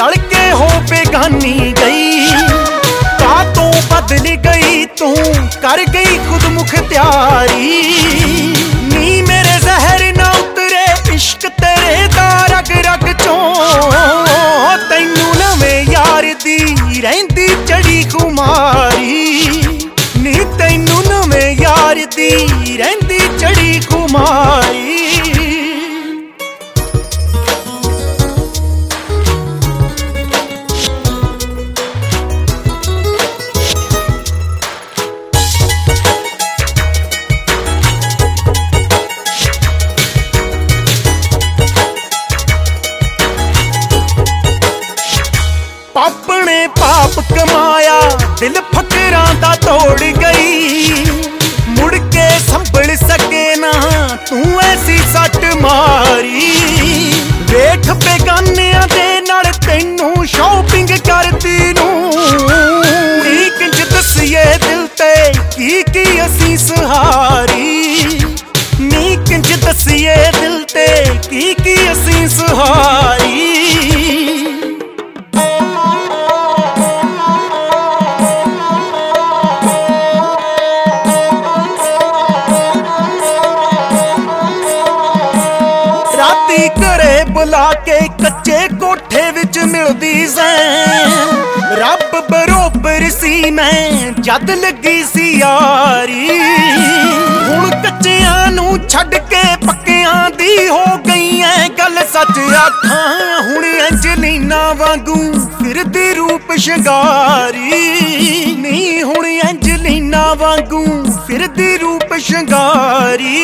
रल के हो बेगानी गई। कातों बदल गई तू कर गई खुद मुख्तियारी। नी मेरे जहर ना उतरे इश्क तेरे दा रग रग चों। तैनू नवें यार दी रहिंदी चढ़ी खुमारी। नी तैनू नवें यार दी रहिंदी चढ़ी खुमारी। अपने पाप कमाया दिल फकरां दा तोड़ गई। मुड़ के संभल सके ना तू ऐसी सट मारी। वेख बेगानियां दे नाल तैनू शॉपिंग करदी नू। किंज दसिए दिल ते की असी सहारी। नी किंज दसिए दिल ते की असी सहारी। राती घरे बुला के कच्चे कोठे विच मिलदी सैं। रब बरोबर सी मैं जद लगी सी यारी। हुण कच्चियां नू छड्ड के पक्कियां दी हो गई ऐ गल सच आखां। हुण एंजलीना वांगू फिरदी रूप शंगारी। नी हुण एंजलीना वांगू फिरदी रूप शंगारी।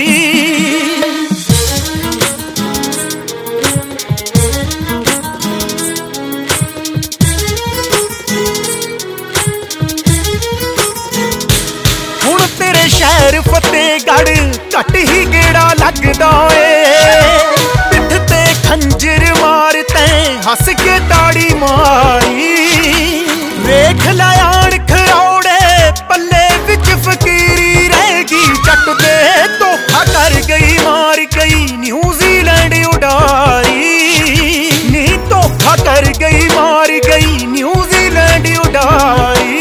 शहर फतेहगढ़ घट ही गेड़ा लगदा ए। पिठ ते खंजर मार तैं हस के ताड़ी मारी। वेख लायान खरौड़े पल्ले विच फकीरी रहेगी। जट दे धोखा कर गई मार गई न्यूजीलैंड उडारी। नी धोखा कर गई मार गई न्यूजीलैंड उडारी।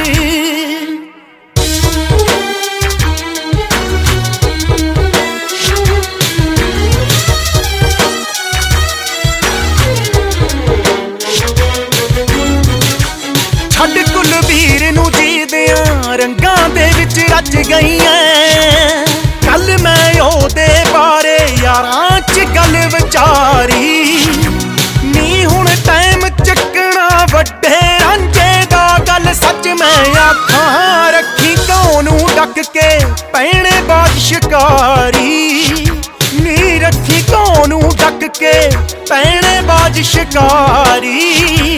छड्ड कुलबीर नू जीदियां रंगां दे विच रच गई ऐ। कल मैं ओहदे बारे यारां च गल विचारी। नी हुण टाइम चक्कना वड्डे रांझे दा गल सच मैं आखां। रखी कौनू डक के पैणे बाज शिकारी। नी रखी कौनू डक के पैणे बाज शिकारी।